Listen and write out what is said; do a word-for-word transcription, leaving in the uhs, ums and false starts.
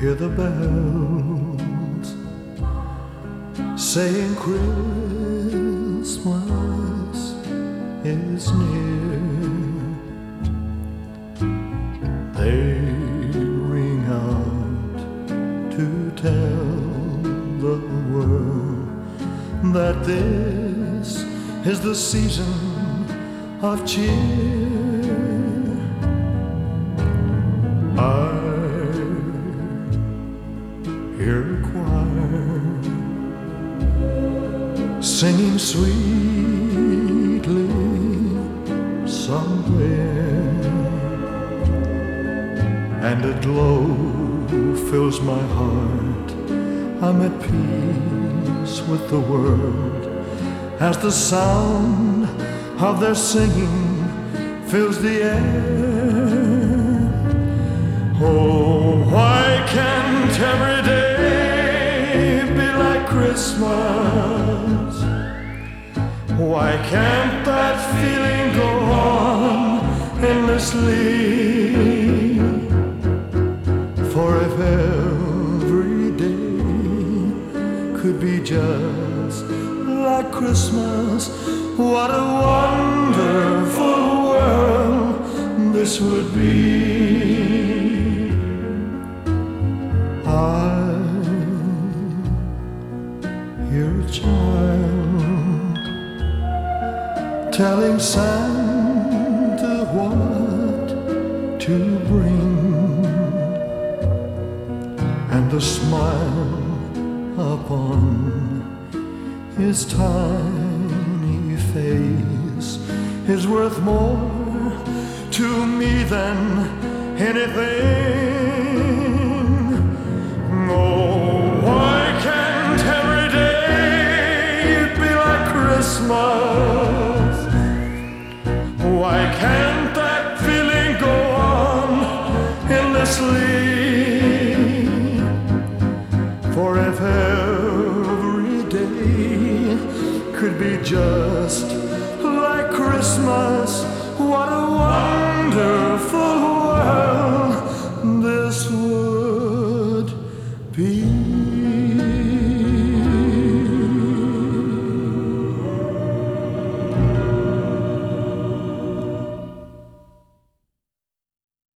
hear the bells saying Christmas is near. They ring out to tell the world that this is the season of cheer. I hear a choir singing sweetly somewhere, and a glow fills my heart. I'm at peace with the world as the sound of their singing fills the air. Oh, why can't every day be like Christmas? Why can't that feeling go on endlessly? For if every day could be just like Christmas, what a wonderful world this would be. I hear a child telling Santa what to bring, and the smile upon his tiny face is worth more to me than anything. Oh, why can't every day be like Christmas? Why can't that feeling go on endlessly? For if every day could be just